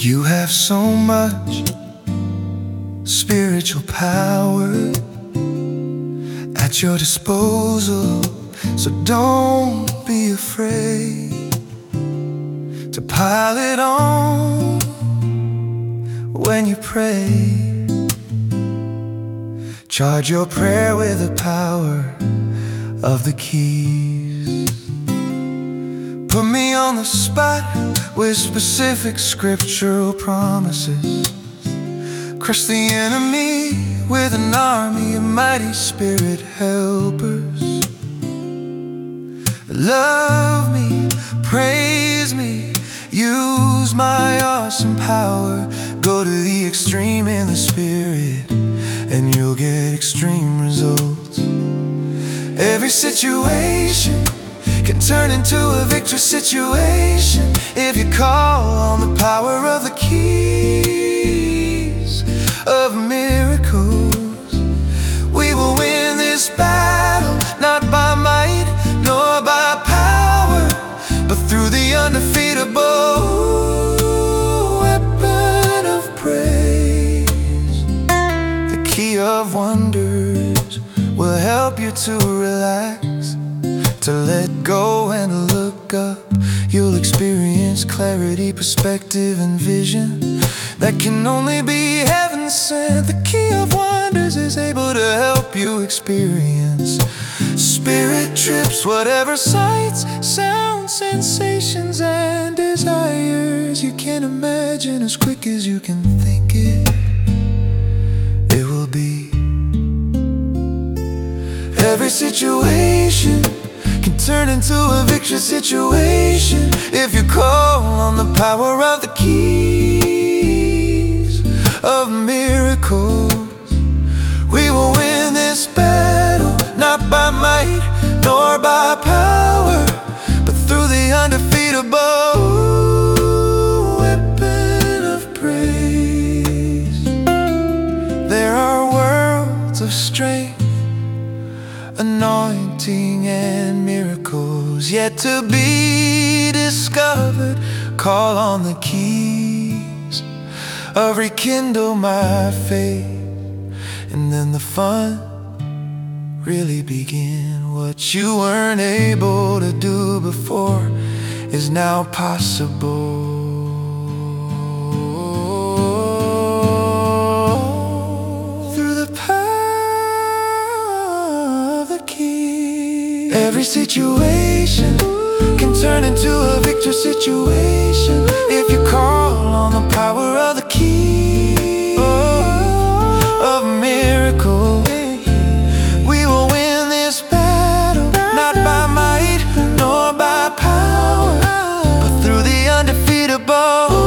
You have so much spiritual power at your disposal, so don't be afraid to pile it on when you pray. Charge your prayer with the power of the keys. Put me on the spot with specific scriptural promises. Crush the enemy with an army of mighty spirit helpers. Love me, praise me, use my awesome power. Go to the extreme in the spirit and you'll get extreme results. Every situation can turn into a victory situation if you call on the power of the keys of miracles. We will win this battle, not by might nor by power, but through the undefeatable weapon of praise. The key of wonders will help you to relax, to let go and look up. You'll experience clarity, perspective, and vision that can only be heaven sent. The key of wonders is able to help you experience spirit trips, whatever sights, sounds, sensations, and desires you can't imagine. As quick as you can think it, it will be. Every situation can turn into a victory situation if you call on the power of the keys of miracles. We will win this battle, not by might nor by power, but through the undefeatable weapon of praise. There are worlds of strength, anointing, and miracles yet to be discovered. Call on the keys of rekindle my faith, and then the fun really begin. What you weren't able to do before is now possible. Every situation can turn into a victory situation if you call on the power of the key of miracles. We will win this battle, not by might nor by power, but through the undefeatable